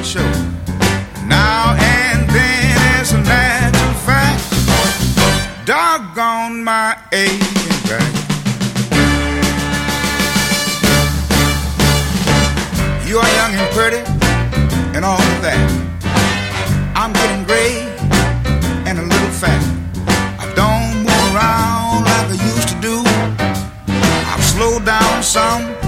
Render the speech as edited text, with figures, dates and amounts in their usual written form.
show. Now and then it's a natural fact. Doggone my aching back. You are young and pretty and all of that. I'm getting gray and a little fat. I don't move around like I used to do. I've slowed down some